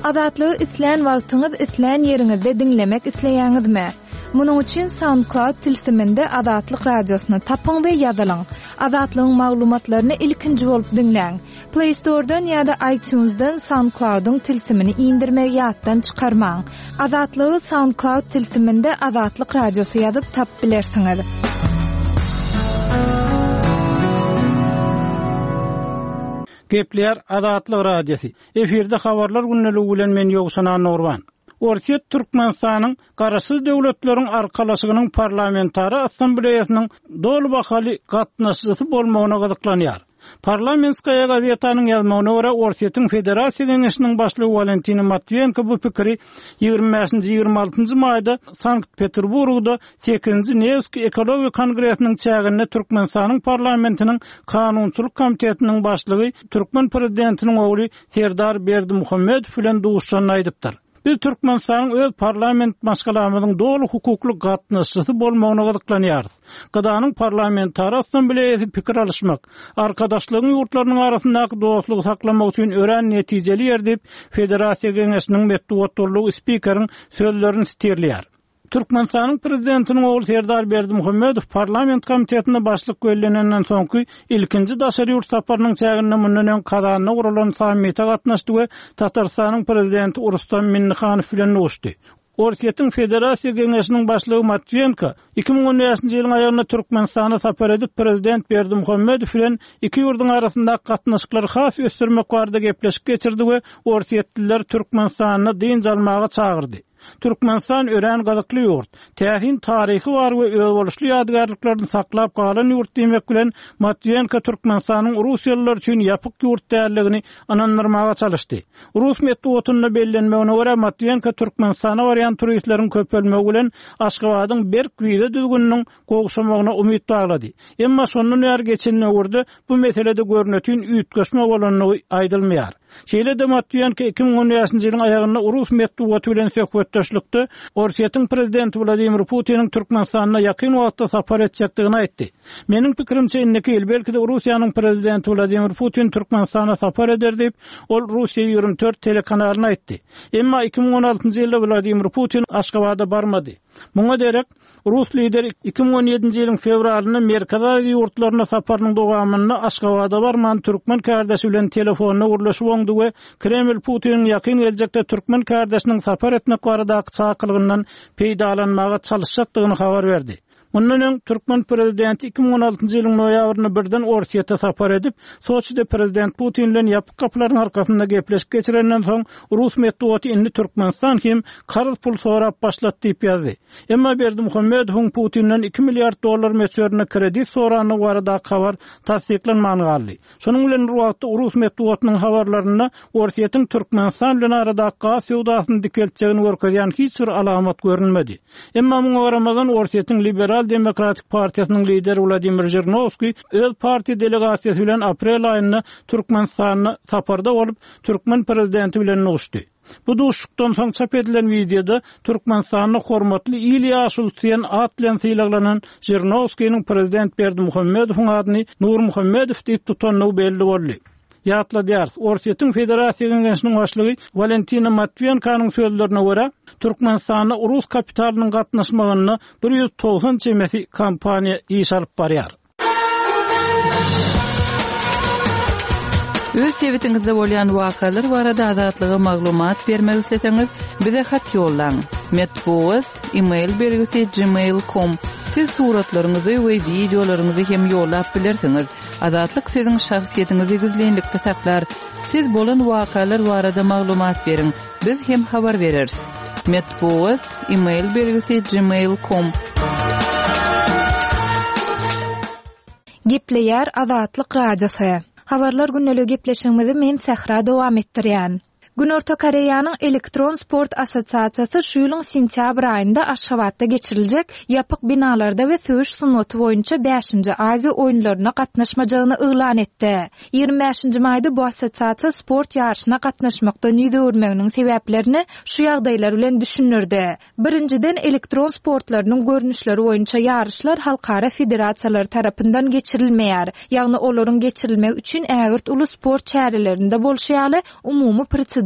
Azatlygy isleýän wagtyňyz isleýän ýeriňizde dinlemek isleýäňizmi? Munuň üçin SoundCloud tilsiminde Azatlyk radiosyny tapyň we ýazylyň. Azatlygyň maglumatlaryny ilkinji bolup dinleň. Play Store'dan ýa-da iTunes'dan SoundCloud'un tilsimini indirmek ýatdan çykarmaň. Azatlygy SoundCloud tilsiminde Azatlyk radiosy ýazyp tap bilersiňiz. Gepler Azatlyk radiosu. Eferde habarlar günneligi bilen men Ýogşan Nurban. Orta Türkmenistanyň garaşsyz döwletleriň arkalaşygynyň parlamentary assambleýasynyň dolu bahaly gatnaşyjy bolmagyna gyzyklanýar. Parlamentskaya gazetanyň ýazmagyna görä Orta Federasiýa Geňeşiniň başlygy Valentin Matviyenko bu pikiri 25-26 maýda Sankt-Peterburgda 8-nji Nevski Ekologiýa Kongresiniň çäginde Türkmenistanyň parlamentiniň Kanunçylyk komitetiniň başlygy Türkmen prezidentiniň ogly Serdar Berdimuhammedow bilen duşanyny aýdypdyr. Biz Türkmenistanyň öz parlament maşgalamynyň dolu hukukly gatnaşyjy bolmagyna gyzyklanýarys. Gydanyň parlamentary assambleýasy pikir alışmak, arkadaşlygyň ýurtlarynyň arasyndaky dostlugy saklamak üçin ören netijeli ýerdip Federasiýa Geňeşiniň metduwatlygy spikeriň sözlerini sterlýär. Türkmenistanyň prezidentiniň ogly Serdar Berdimuhammedow parlament komitetine başlyk görenenden soňky ilkinji daşary ýurt saparynyň çäginde mundan Kazanyna guralan sammite gatnaşdy we Tatarstanyň prezidenti Rustam Minnixanow bilen görüşdi. Orta Federasiýa Geňeşiniň başlygy Matviyenko 2010-njy ýylyň aýagyna Türkmenistana sapar edip prezident Berdimuhammedow bilen iki ýurduň arasyndaky gatnaşyklary has ösdürmek barada gepleşip geçirdi we ortaýetliler Türkmenistanyny diň almaga çagyrdy. Türkmenistan ören gazykly ýurt. Tähin taryhy bar we öwrüşli ýadgarlyklaryny saklap galan ýurt demek bilen Matviyenko Türkmenistanyň Russiýalılar üçin ýapyk ýurt däldigini anandyrmaga çalışdy. Rus metduwatyna bellenmegine görä Matviyenko Türkmenistana barýan turistlerin köpelmegi bilen Aşgabatyň Berk wiza düzgüniniň gowşamagyna umyt baglady. Emma şondan ýar geçenine gördi bu meselede görnetýän üýtgeşme bolanyny aýdylmaýar. Şeýle de Matviyenko 2010-njy ýylyň aýagyna Rus metduwaty bilen söhbetdeşlikde Orta prezidenti Vladimir Putiniň Türkmenistana ýakyn wagtda sapar etjekdigini aýtdy. Meniň pikirimçe inneki ýyl belki de Russiýanyň prezidenti Vladimir Putin Türkmenistana sapar eder diýip ol Russiýa 24 telekanalyna aýtdy. Emma 2016-njy ýylda Vladimir Putin Aşgabada barmady. Muňa derek Rus lideri 2017-nji ýylyň fevralyny Merkez Aziýa ýurtlaryna saparynyň dowamyny Aşgabada barman türkmen kardeşi bilen telefonyna gurlaşyp oňdy we Kreml Putiniň ýakyn geljekde türkmen kardeşiniň sapar etmek baradaky çakylygyndan peýdalanmaga çalışjakdygyny habar berdi. Mundan Türkmen prezidenti 2016-njy ýylyň noýabryny birden Ortaýa sapar edip, Soçyda prezident Putin bilen ýapyk kapylaryň arkasynda gepleşip geçirenden soň Rus metduwaty indi Türkmenistan hem karz pul sorap başlatdy diýip ýazdy. Emma Berdimuhammedow Putin bilen 2 milliard dollar meçörüne kredit sorany barada habar tasdiklanmany galdy. Şonuň bilen wagtda Rus metduwatynyň habarlaryna Ortaýa Türkmenistan bilen arada gaz ýowdasyny dikeltjegini görkezýän hiç bir alamat görünmedi. Emma muňa garamadan Ortaýa liberal Demokratik Partiýasynyň lideri Vladimir Zhirinovskiy öz parti delegasiýasy bilen aprel aýynda Türkmenistana saparda bolup Türkmen prezidenti bilen görüşdi. Bu duşukdan soň çap edilen videoda Türkmenistanyň hormatly İlyas Ulsuýan at bilen sylaklanan Zhirinovskiýiň prezident Berdimuhammedow adyny Nur Muhammedow diýip tutanyny belli boldy. Ýatladýar. Orta Federasiýa Geňeşiniň başlygy Valentin Matviyenkanyň sözlerine görä, Türkmenistana Rus kapitalynyň gatnaşmagyny 190 çemesi kampaniýa iş alyp barýar. Öz sewitingizde bolýan wakalar barada azatlygy maglumat bermek isleseňiz, bize hat ýollaň. Metbuat e-mail belgisi gmail.com. Siz suratlaryňyzy we videolaryňyzy hem ýollap bilersiňiz. Azatlyk siziň şahsiýetiňizi gizlenlikde saklar. Siz bolan wakalar barada maglumat beriň. Biz hem habar bereriz. Metbuat e-mail belgisi gmail.com. Gepleýär Azatlyk radiosy. Habarlar günneligi gepleşigimizi men Sahra dowam etdirýän. Günorta Koreýanyň Elektron Sport Assosiasiýasy şu ýylyň sentýabr aýynda Aşgabatda geçiriljek ýapyk binalarda we söwüş sunnaty boýunça 5-nji Aziýa oýunlaryna gatnaşmajagyny yglan etdi. 25-nji maýda bu assosiasiýa sport ýarşyna gatnaşmakdan ýüz öwürmeginiň sebäplerini şu ýagdaýlar bilen düşünürdi. Birinciden elektron sportlarynyň görnüşleri boýunça ýarşlar halkara federasiýalary tarapyndan geçirilmeýär. Ýagny olaryň geçirilmegi üçin ägirt uly sport çärelerinde bolşýaly umumy prosedur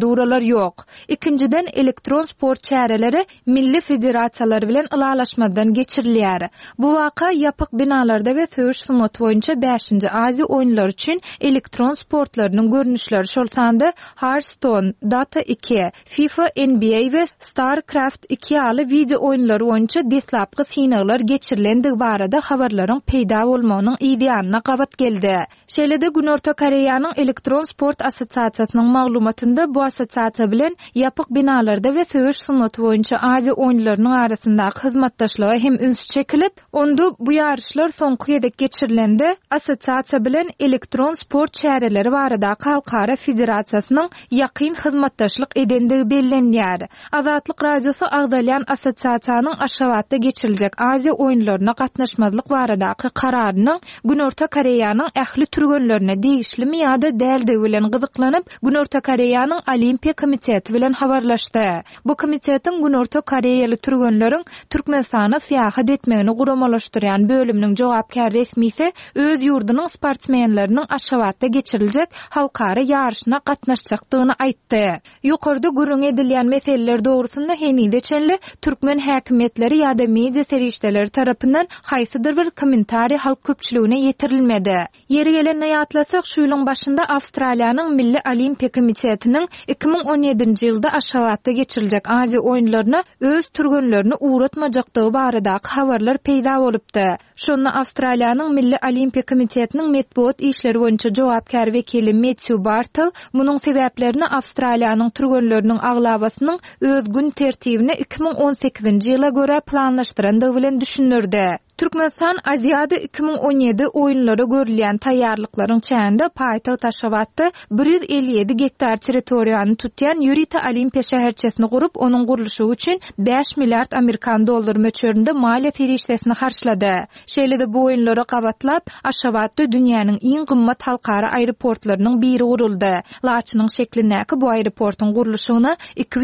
proseduralar yok. İkinciden elektron sport çäreleri milli federasiyalar bilen ılalaşmadan geçirilýär. Bu waka yapık binalarda ve söğüş sunat boyunca 5-nji Aziya oýunlary üçin elektron sportlarynyň görnüşleri şolsanda Hearthstone, Dota 2, FIFA, NBA ve StarCraft 2 ýaly video oýunlary boyunca deslapky sinaglar geçirilendig barada habarlaryň peýda bolmagynyň ideýanyna gabat geldi. Şeýlede Günorta Koreýanyň elektron sport assosiasiýasynyň maglumatynda bu assosiasiýa bilen yapyk binalarda we söwüş sunaty boýunça Aziya oýunlarynyň arasyndaky hyzmatdaşlyga hem üns çekilip, onda bu ýarışlar soňky ýedek geçirilende assosiasiýa bilen elektron sport çäreleri barada Halkara Federasiýasynyň ýakyn hyzmatdaşlyk edendigi bellenýär. Azatlyk radiosu Agdalyan assosiasiýanyň Aşgabatda geçiriljek Aziya oýunlaryna gatnaşmazlyk baradaky kararynyň Günorta Koreýanyň ähli türgenlerine degişlimi ýa-da däldigi bilen gyzyklanyp, Günorta Koreýanyň Olimpiya komiteti bilen habarlaşdy. Bu komitetiň Günorta Koreýaly türgenleriň Türkmenistana syýahat etmegini guramalaşdyrýan bölüminiň jogapkar resmisi öz ýurdunyň sportmenleriniň Aşgabatda geçiriljek halkara ýarışyna gatnaşjakdygyny aýtdy. Ýokarda gürrüň edilýän meseleler dogrusynda henide çenli türkmen häkimetleri ýa-da media serişdeleri tarapyndan haýsydyr bir kommentari halk köpçüligine ýetirilmedi. Ýeri gelende ýatlasak, şu ýylyň başynda Awstraliýanyň Milli Olimpiya Komitetiniň 2017-nji ýylda Aşgabatda geçiriljek Aziya oýunlaryna öz türgenlerini uğratmajakdygy baradaky habarlar peýda bolupdy. Şonu Awstraliýanyň Milli Olimpiya Komitetiniň metbuat işleri boýunça jogapkar wekili Matthew Bartle munyň sebäplerini Awstraliýanyň türgenleriniň aglabasynyň öz gün tertibine 2018-nji ýyla görä planlaşdyrandygy bilen düşünürdi. Türkmenistan Aziyada 2017 oýunlara görülýän taýýarlyklaryň çäğinde paýtagy Aşgabatda 157 gektar territoriýany tutýan Ýurita Olimpiya şäherçesini gurup, onuň gurulşy üçin 5 milliard Amerikan dollary möçberinde maliýet ýerişdesini harçlady. Şeýlede bu oýunlara gabatlap, Aşgabatda dünýäniň iň gymmat halkara aeroportlarynyň biri guruldy. Laçynyň şeklindäki bu aeroportuň gurulşyna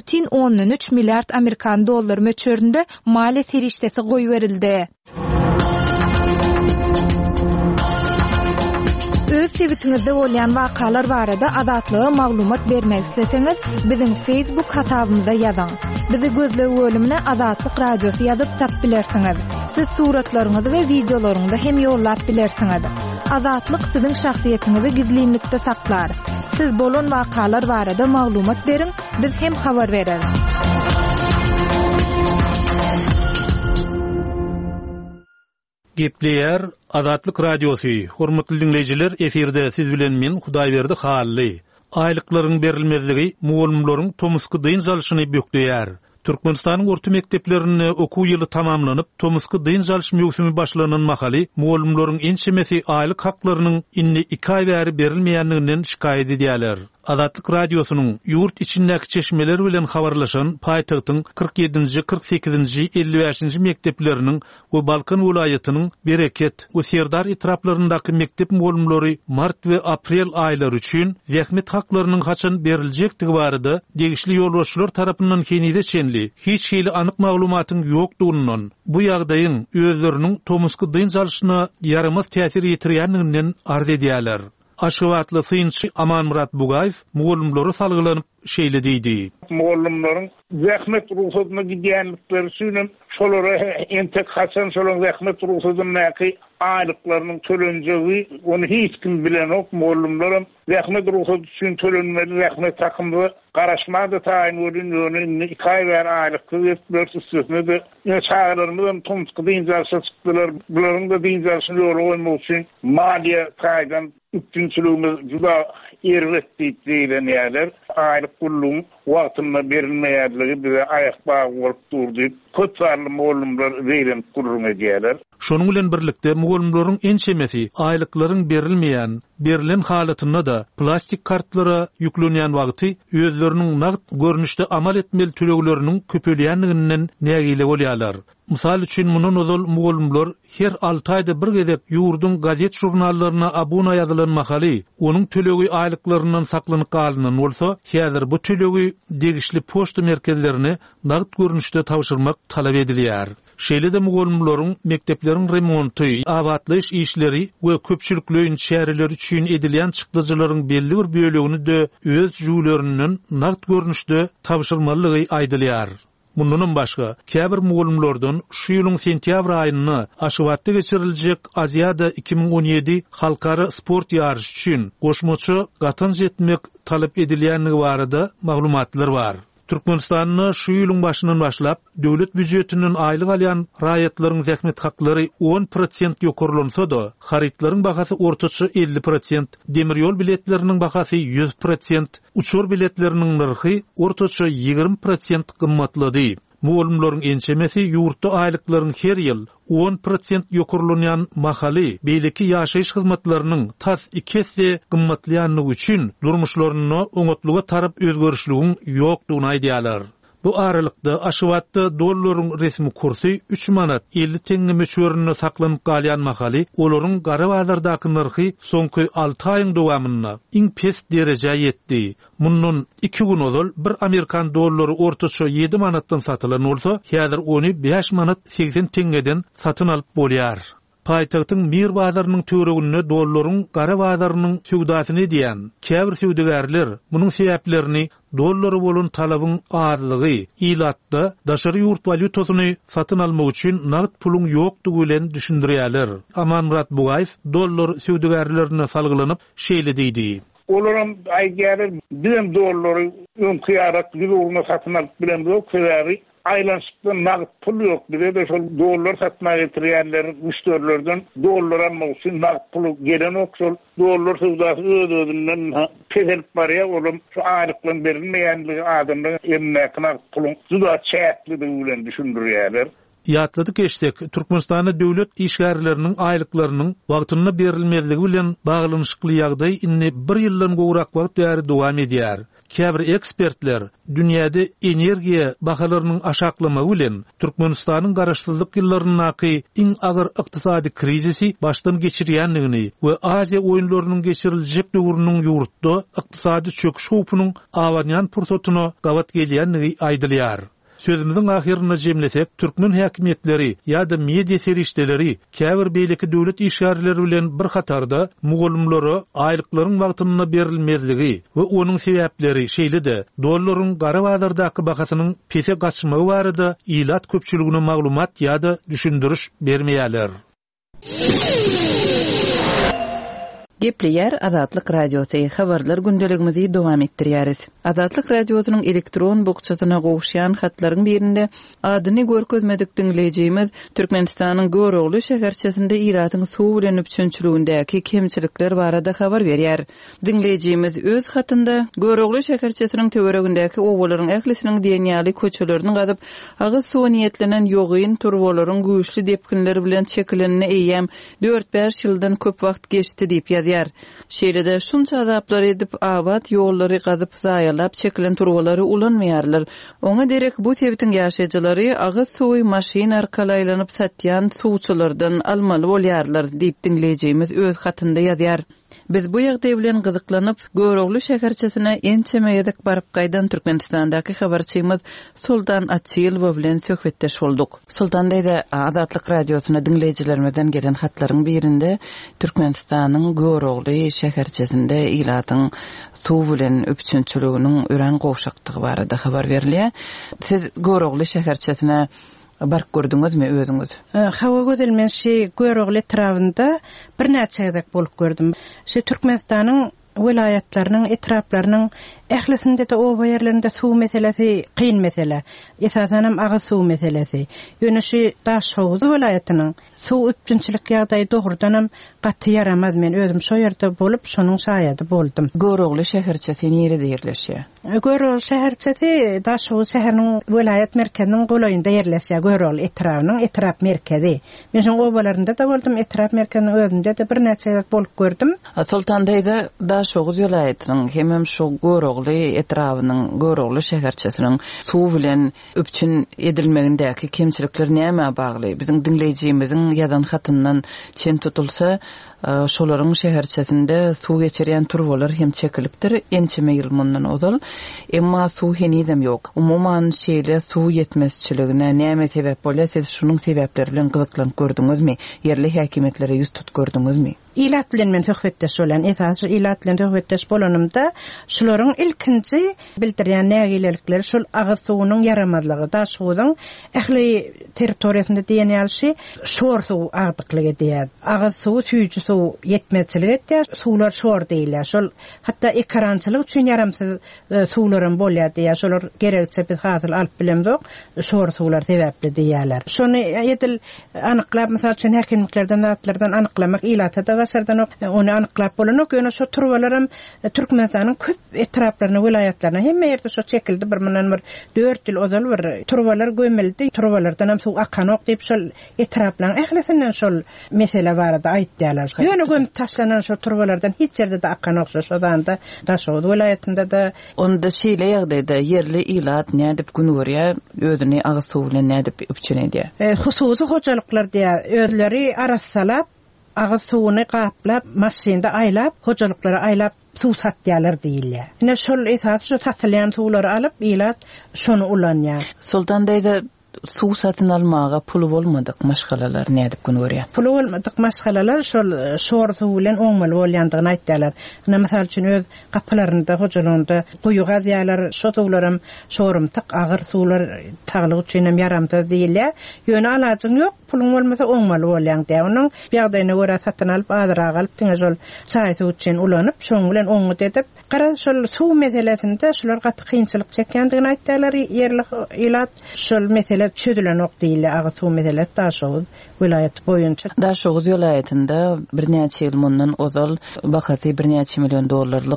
2,3 milliard Amerikan dollary möçberinde maliýet ýerişdesi goýberildi. Öz sebitimizde bolýan wakalar barada azatlyga maglumat bermek isteseňiz, biziň Facebook hasabymyza ýazyň. Bizi gözlegi bölümine Azatlyk radiosu ýazyp tap bilersiňiz. Siz suratlaryňyzy we videolaryňyzy hem ýollap bilersiňiz. Azatlyk siziň şahsiýetiniňizi gizlinlikde saklar. Siz bolan wakalar barada maglumat beriň, biz hem habar bereriz. Gepleýär Azatlyk radiosu. Hormatly dinleýijiler, eferde siz bilen men Hudaýberdi Hally. Aýlyklaryň berilmezligi mugallimlaryň tomusky dyn jalyşyny bökleýär. Türkmenistanyň orta mekdeplerini okuw ýyly tamamlanyp, tomusky dyn jalyş mögsümi başlanan mahaly mugallimlaryň ençemesi aýlyk haklarynyň inni 2 aý bäri berilmeýänliginden şikaýet edýärler. Azatlyk radiosynyň ýurt içindäki çeşmeler bilen habarlaşan paýtagtyň 47-nji, 48-nji, 55-nji mektepleriniň we Balkan welaýatynyň Bereket we Serdar etraplaryndaky mektep mugallimleri mart we aprel aýlary üçin zähmet haklarynyň haçan beriljekdigi barada degişli ýolbaşçylar tarapyndan kenide çenli hiç şeýle anyk maglumatyň ýokdugynyň bu ýagdaýyň özleriniň tomusky dyn jalyşyna ýaramaz täsir ýetirýänliginden arz edýärler. Aşgabatly synçy Amanmurat Bugaýew mugallimlary salgylanyp şeýle diýdi. Mugallimlaryň zähmet ruhsatyna gidýänlikleri üçin şolara entek haçan şolaryň zähmet ruhsatyny aýlyklarynyň tölenjegi onu hiç kim bilenok. Mugallimlaryň zähmet ruhsaty üçin tölenmeli zähmet takymdy garaşmady taýyn bolýan 2 aý bäri aýlyk versusny de çağırlarymyň tomusky dyn jalyşy çykdylar. Bularyň da dyn jalyşyny ýolgoýmak üçin maliýe taýdan üçinçiligimiz juda erwetdi diýilýär. Aýlyk pulyň wagtyna berilmeýärligi bize aýak bagy bolup durdy. Köpçüli mugallimler beýlen kurulmak edýärler. Şonuň bilen birlikde mugallimlaryň ençemesi aýlyklaryň berilmeýän, berilen halatyna da plastik kartlara ýüklenýän wagty özleriniň nagd görnüşde amal etmeli tölegleriniň köpelýänliginden nägile bolýarlar. Misal üçin munun ozal mugallimler her 6 aýda bir gezek ýurdun gazet jurnallaryna abuna ýazylanmaly, onuň tölegi aýlyklaryndan saklanyp galynan bolsa, häzir bu tölegi degişli poçta merkezlerine nagd görnüşde tapşyrmak talap edilýär. Şeýle-de mugallimlaryň mektepleriň remonty, abadlaş işleri we köpçüliklerin şäherleri üçin edilýän çykdyjylaryň belli bir bölegini de öz jüwlerinden nagd görnüşde tapşyrmalygy aýdylýar. Bundan başga, käbir mugallimlerden şu ýylyň sentýabr aýyny Aşgabatda geçiriljek Aziýada 2017 halkara sport ýarşy üçin goşmaçy gatynj etmek talap edilýänligi barada maglumatlar bar. Türkmenistanyň şu ýylyň başyndan başlap döwlet büdjetiniň aýlyk alýan raýatlaryň zähmet haklary 10% ýokarlansa-da, haritlaryň bahasy ortaça 50%, demiryol biletleriniň bahasy 100%, uçur biletleriniň narhy ortaça 20% gymmatlady. Mugallimlaryň ençemesi ýurtda aýlyklaryň her ýyl 10% ýokarlanýan mahaly beýleki ýaşaýyş hyzmatlarynyň tas 2 hesse gymmatlýanlygy üçin durmuşlaryny oňatlyga tarap özgörüşligiň ýokdugyny aýdýarlar. Bu aralykda Aşgabatda dollaryň resmi kursy 3 manat 50 teňe möçberine saklanyp galýan mahaly, olaryň gara bazardaky narhy soňky 6 aýyň dowamyna iň pes derejä ýetdi. Mundan 2 gün ozal bir Amerikan dollary ortaça 7 manatdan satylan bolsa, häzir ony 5 manat 80 teňeden satyn alyp bolýar. Paýtagtyň Mir bazarynyň töreginde dollaryň gara bazarynyň söwdasyny diýen käbir söwdägärler munyň sebäplerini dollary bolan talabyň azlygy, ilatda daşary ýurt valutasyny satyn almak üçin nagd puluň ýokdugy bilen düşündirýärler. Amanrat Bugaýew dollar söwdägärlerine salgylanyp şeýle diýdi. Olaram aýgary $1 dollary öňküýarak bir urna satyn alyp bilen bu köwäri aylanşykda nagd pul ýok bile şol dollar satma getirýänler müşterilerden dollar almak üçin nagd pul gelen okşol dollar sowdasy öz-özünden peselip barýar, olam şu aýlyklaryň berilmeýänligi adamlaryň emmäk nagd puluň juda çäkligi bilen düşündirýärler. Ýatladyk eşdek Türkmenistanyň döwlet işgärleriniň aýlyklarynyň wagtyna berilmezligi bilen baglanyşykly ýagdaý inni 1 ýyldan gowrak wagt däri dowam edýär. Käbir ekspertler dünýäde energiýa bahalarynyň aşaklamagy bilen Türkmenistanyň garaşsyzlyk ýyllarynaky iň agyr ykdysady krizisi başdan geçirýänligini we Aziýa oýunlarynyň geçiriljek döwrüniň ýurtda ykdysady çöküş howpunyň awanýan pursatyna gawat gelýänligi aýdylýar. Sözümizin ahirine jemlesek, Türkmen häkimetleri ýa-da media serişdeleri käbir beýleki döwlet işgärleri bilen bir hatarda mugallimlary aýlyklaryň wagtyna berilmezligi we onuň sebäpleri şeýle-de dollaryň gara bazardaky bahasynyň pese gaçmagy barada ilat köpçüligine maglumat ýa-da düşündiriş bermeýärler. Gepleýär Azatlyk radiosy habarlar gündeligimizi dowam etdirýäris. Azatlyk radiosynyň elektron bogçasyna gowşýan hatlaryň birinde adyny görkezmedik dinleýijimiz Türkmenistanyň Görogly şäherçesinde iratyň suw bilen üçünçüligindäki kemçilikler barada habar berýär. Dinleýijimiz öz hatynda Görogly şäherçesiniň töweregindäki owalaryň ählisiniň diýenýäli köçelerini gazyp, agyz suw niýetlenen ýogyn turbolaryň güýçli depkinleri bilen çekilenine eýem 4-5 ýyldan köp wagt geçdi diýip ýazýar. Şeýle-de şunça azaplar edip abad ýollary gazyp zaýalap çekilen turbalary ulanmaýarlar. Oňa derek bu sebitiň ýaşaýjylary agyz suwy maşina arkaly aýlanyp satýan suwçylardan almaly bolýarlar diýip dinleýijimiz öz hatynda ýazýar. Biz bu ýagdaý bilen gyzyklanyp Görogly şäherçesine ençemeýedek baryp gaýdan Türkmenistandaky habarçymyz Sultan Atçylow bilen söhbetdeş bolduk. Sultan diýdi, Azatlyk radiosyna dinleýijilerimizden gelen hatlaryň birinde Türkmenistanyň Görogly şäherçesinde ilatyň suw bilen öpçünçüliginiň ören gowşakdygy barada habar berilýär. Siz Görogly şäherçesine bark gördüňizmi özüňiz? Hawa gözelmen Görogly etrafynda bir näçe ýerek bolup gördüm. Şu Türkmenistanyň welayatlarynyň etraplarynyň ählisinde de o ýerlerinde suw meselesi kyn mesele. Esasanam agyz suw meselesi. Ýöne şu Daşhowy welayatynyň suw üçünçilik ýagdaýy dogrudanam gaty yaramaz. Men özüm şo ýerde bolup şonuň şaýady boldum. Görogly şäherçesi nerede ýerleşýär? Görogly şäherçesi Daşhowy şäheriniň welayat merkeziniň goýunda ýerleşýär. Görogly etrafynyň etrap merkezi. Men şoň obalarynda da boldum, etrap merkeziniň özünde de bir näçe ýerek bolup gördüm. Sultan diýdi, Daşoğuz vilayatynyň hemem şu Gorogly etrawynyň Gorogly şäherçesiniň suw bilen öpçün edilmegindäki kemçilikler näme bagly? Biziň dinleýijimiziň ýazan hatyndan çen tutulsa, şolaryň şäherçesinde suw geçirýän turwalar hem çekilipdir. Ençeme ýyl mundan ozal. Emma suw henizem ýok. Umuman şeýle suw ýetmezçiligine näme sebäp bolýar? Siz şunyň sebäpleri bilen gyzyklanyp gördüňizmi? Yerli häkimetlere ýüz tut gördüňizmi? İlat bilen men töhbetdeş bolan, esas ilat bilen töhbetdeş bolanymda şolaryň ilkinji bildirýän nägilelikleri şol agyz suwunyň yaramazlygy, daşuwdyň ähli territoriýasynda diýen ýaly şor suw agdyklygy diýer. Agyz suw süýjü suw ýetmezçilik etýär, suwlar şor diýilýär. Şol hatda ekrançylyk üçin yaramsız suwlarym bolýar diýär. Şolar gerekse biz hazyr alyp bilemdik, şor suwlar sebäpli diýerler. Şonu ýetil anyklap, mysal üçin häkimliklerden, zatlardan anyklamak ilata serden onu anyklap bolanok ýöne şu turwalarym Türkmenistanyň köp etraplaryna, vilayatlaryna hemme ýerde şu çekildi. Bir menem 4 ýyl ozal bir turwalar gömildi. Turwalardan hem suw akanok diýip şol etraplaryň ählisinden şol mesele barada aýtdylar. Ýöne gömüp taşlanan şu turwalardan hiç ýerde de akanok şodanda Daşoğuz vilayatynda da onda şeýle ýagdaýda yerli ilat nädip günürýär, özüni agyz suw bilen nädip öpçünedi. Hususy hojalyklar diýär, özleri arassalap agyz suwuny gaplap, maşynda aýlap, hojalyklara aýlap suw satýarlar diýilýär. Ine şol esas şu satylýan suwlary alyp ilat şonu ulanýar. Sultan daýda suw satyn almaga pul bolmadyk, maşgalalar nädip günürýär. Pul bolmadyk maşgalalar şol şor suw bilen oňmal bolýandygyny aýtdylar. Ine mysal üçin öz gaplarynda, hojalygynda goýuga diýerler, şu suwlarym şorum tyk agyr suwlar taglyk üçin hem yaramda diýilýär. Ýöne alajyň ýok, pulun bolmasa oňmal bolýan diýär. Onuň ýagdaýyna görä satyn alyp azyraga alyp diňe şol çaý suw üçin ulanyp, şoň bilen oňmy edip, gara şol suw meselesinde şolar gaty kynçylyk çekýändigini aýtdylar. Yerli ilat şol mesele çödülen ok diýilýär, agyz suw meselesi Daşoğuz vilayat boýunça. Daşoğuz vilayatynda bir näçe ýyl mundan ozal bahasy $1 milyon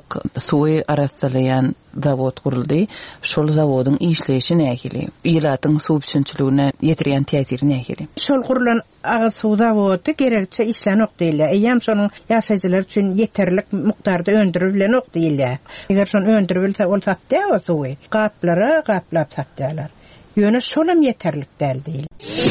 suwy arasdalayan zawod guruldy. Şol zawodyň işleýişi nähili? Ilatyň suw üçinçiligine ýetirýän täsiri nähili? Şol gurulan agyz suw zawody gerekçe işlenok diýilýär. Eýem şonuň ýaşaýjylar üçin ýeterlik mukdarda öndürilen ok diýilýär. Eger şonu öndürilse ol satýar o suwy. Gaplara gaplap satýarlar. Ýöne şolam ýeterlik däl.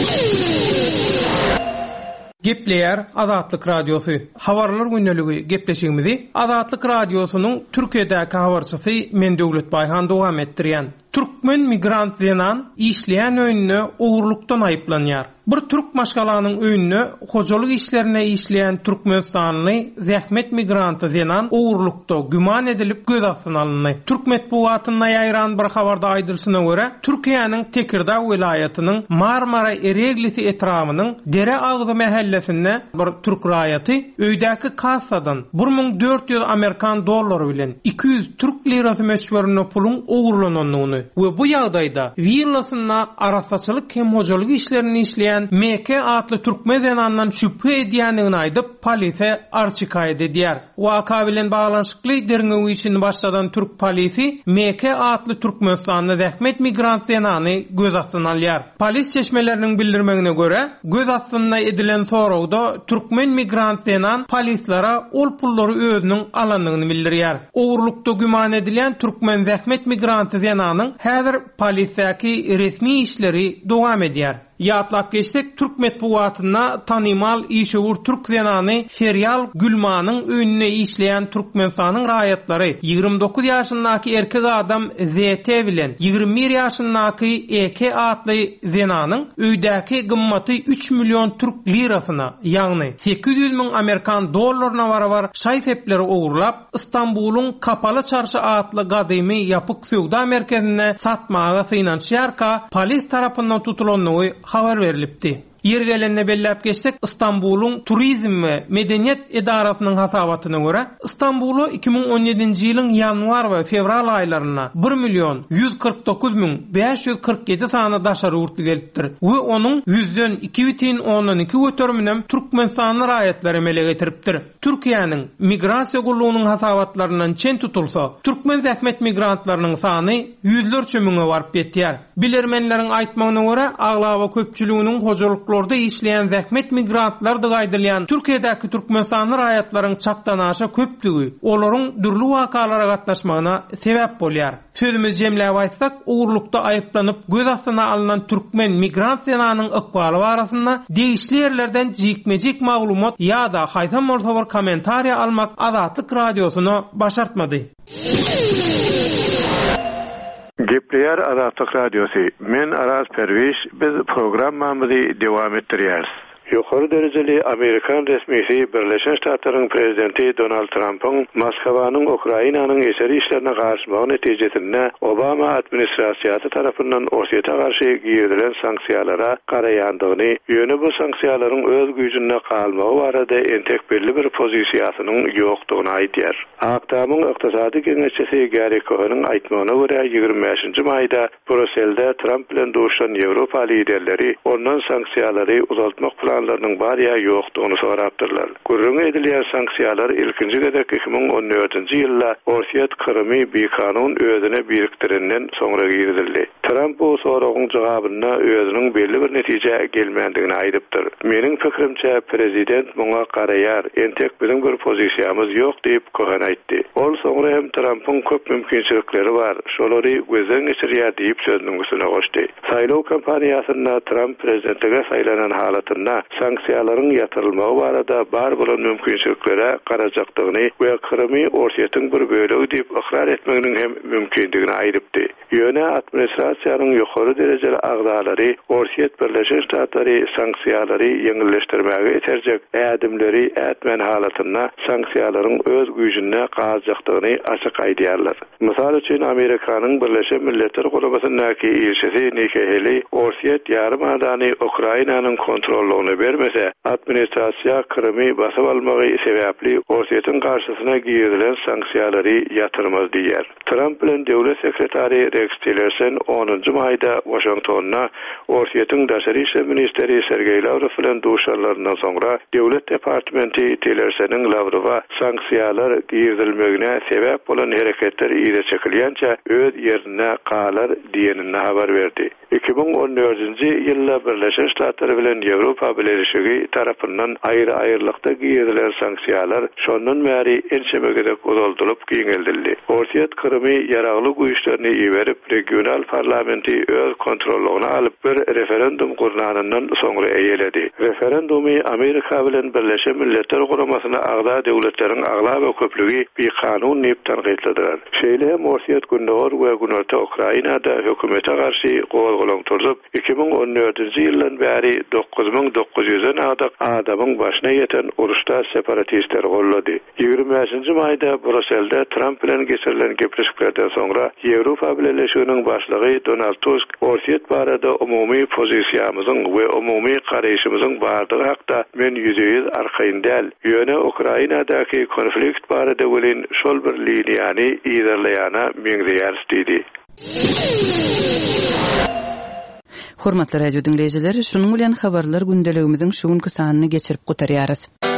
Gepleýär Azatlyk radiosu. Habarlar günneligi gepleşigimizi Azatlyk radiosunyň Türkiýedäki habarçysy Men Döwlet Baýhan dowam etdirýän. Türkmen migrant denan işleyen öýüne owurlukdan aýplanýar. Bir türk maşgalanyň öýüne hojalyk işlerine işleyen Türkmenistanly zähmet migranty denan owurlukda güman edilip göz astyna alındy. Türk medeniýetyne ýaýran bir habarda aýdylsyna görä, Türkiýanyň Tekirdä welaýatynyň Marmara ereglisi etrawynyň Dere Agzy mahallesinde bir türk raýaty öýdäki kassadan 1400 Amerikan dollary bilen 200 türk lirasy meşgulüne pulun owurlananyny we bu ýagdaýda villasyna arasaçylyk hem hojalyk işlerini işleyen MK atly türkmen denandan şüphe edýändigini aýdyp polise arşikaýet edýär. Waka bilen baglanşykly derňew üçin başladan türk polisi MK atly Türkmenistanyň zähmet migrant denany göz astyna alýar. Polis çeşmeleriniň bildirmegine görä, göz astyna edilen sorawda türkmen migrant denan polislara ol pullary özüniň alandygyny bildirýär. Owurlukda güman edilen türkmen zähmet migranty denanyň häzir polisiýaky resmi işleri dowam edýär. Ýatlap geçsek, Türk medeniýetyna tanymal işewur türk denany Feryal Gülmanyň öňüne işleyen Türkmenistanyň raýatlary 29 ýaşyndaky erkek adam ZT bilen 21 ýaşyndaky EK atly denanyň öýdäki gymmaty 3 milyon türk lirasyna, ýagny 800 000 Amerikan dollaryna barabar şaý sepleri owurlap Istanbulyň Kapalı Çarşı atly gadymy ýapyk söwda merkezine satmaga synanýarka polis tarapyndan tutulanyny habar verilipdi. Yer gelenine bellap geçsek, İstanbul'un Turizm ve Medeniyet Edarasynyň hasabatyna görä, İstanbul'u 2017-nji ýylyň ýanwar we fevral aýlaryna 1.149.547 sany daşary urtly gelipdir. We onuň 100-den 2,2 götürmünem Türkmenistanyň raýatlary emele getiripdir. Türkiýanyň migrasiýa gullugynyň hasabatlaryndan çen tutulsa, türkmen zähmet migrantlarynyň sany yüzlerçe müňe baryp ýetýär. Bilermenleriň aýtmagyna görä, aglaba köpçüliginiň hojalyk portlarda işleyen zähmet migrantlar da gaýdylýan Türkiýedäki Türkmenistan raýatlaryň çaktanaşa köpdigi olaryň dürli wakalara gatnaşmagyna sebäp bolýar. Sözümiz jemläp aýtsak, uğurlukda aýyplanyp göz astyna alynan türkmen migrant senanyň ykbaly barasynda degişli ýerlerden jikmejik maglumat ýa-da haýsam bolsa bir kommentariýa almak Azatlyk radiosyny başartmady. Gepleyer Azatlyk radiosu. Men Aras Perviş, biz programmamyzy dowam etdirýäris. Yukarı dereceli Amerikan resmisi Birleşen Ştatlaryň prezidenti Donald Trump'ın Moskwanyň Ukrainanyň eseri işlerine garşymagy netijesinde Obama administrasiýasy tarapyndan Russiýa garşy giýdilen sanksiýalara garaýandygyny, ýöne bu sanksiýalaryň öz güýjünde kalmagy barada entek belli bir pozisiýasynyň ýokdugyny aýdýar. Aktamyň ykdysady kengeşçisi Gary Cohen'in aýtmagyna görä 25-nji maýda Brüsselde Trump bilen duşan Ýewropa liderleri ondan sanksiýalary uzaltmak planlarynyň barya ýokdugyny sorapdyrlar. Gurrun edilýän sanksiýalar ilkinji gedek 2014-nji ýylda Russiýa Krymy bir kanun özüne biriktirenden soňra girdildi. Trump bu soragyň jogabyna özüniň belli bir netije gelmändigini aýdypdyr. Meniň fikrimçe prezident muňa garaýar, entek biziň bir pozisiýamyz ýok diýip Cohen aýtdy. Ol soňra hem Trump'yň köp mümkinçilikleri bar, şolary gözden geçirýär diýip sözüniň üstüne goşdy. Saýlaw kampaniýasynda Trump prezidentlige saýlanan halatynda sanksiýalaryň ýatyrylmagy barada bar bolan mümkinçiliklere garajakdygyny we Krymy Russiýatyň bir bölegi diýip ikrar etmeginiň hem mümkindigini aýdypdy. Ýöne administrasiýanyň ýokary derejeli agdalary Russiýa Birleşen Ştatlary sanksiýalary ýeňilleşdirmäge iterjek ädimleri ätmen halatynda sanksiýalaryň öz güýjüne gaýjakdygyny açyk aýdýarlar. Mysal üçin Amerikanyň Birleşen Milletler Guramasynyňky elçisi Nikki Haley Russiýa ýarym adany Ukrainanyň kontrollugyny bermese, administrasiýa Krymy basyp almagy sebäpli Russiýatyň garşysyna giýdilen sanksiýalary ýatyrmaz diýer. Trump bilen döwlet sekretary Rex Tillerson 10-njy maýda Washingtonna Russiýatyň daşary işler ministeri Sergey Lavrov bilen duşanlaryndan soňra döwlet departamenti Tillersonyň Lavrowa sanksiýalar giýdirilmegine sebäp bolan hereketler ýere çekilýänçe öz ýerine galar diýenini habar berdi. 2014-nji ýylda Birleşen Ştatlar bilen Ýewropa Birleşigi tarapyndan aýry-aýrylykda giýdilen sanksiýalar şondan bäri ençemegedek uzaldylyp giňeldildi. Russiýa Krymy ýaragly güýçlerini iwerip regional parlamenti öz kontrollugyna alyp bir referendum gurnanyndan soňra eýeledi. Referendumy Amerika bilen Birleşen Milletler Guramasyna agda döwletleriň agla we köplügi bir kanun diýip tanqidlediler. Şeýle hem Russiýa gündor we günorta Ukrainada hökümete garşy gowgalan turdup 2014-nji ýyldan bäri 9900-den adak adamyň başyna ýeten uruşda separatistler gollady. 25-nji maýda Brüsselde Trump bilen geçirilen gepleşiklerden soňra Ýewropa Birleşiginiň başlygy Donald Tusk Russiýa barada umumy pozisiýamyzyň we umumy garaýşymyzyň bardygy hakda men ýüzüýüz arkaýynda ýöne Ukrainadaky konflikt barada welin şol bir liniýany ýerleýäne meňzeýäris diýdi. Hormatly radio dinleýijileri, şunuň bilen habarlar gündeligimiziň şu günkü sanyny geçirip gutarýarys.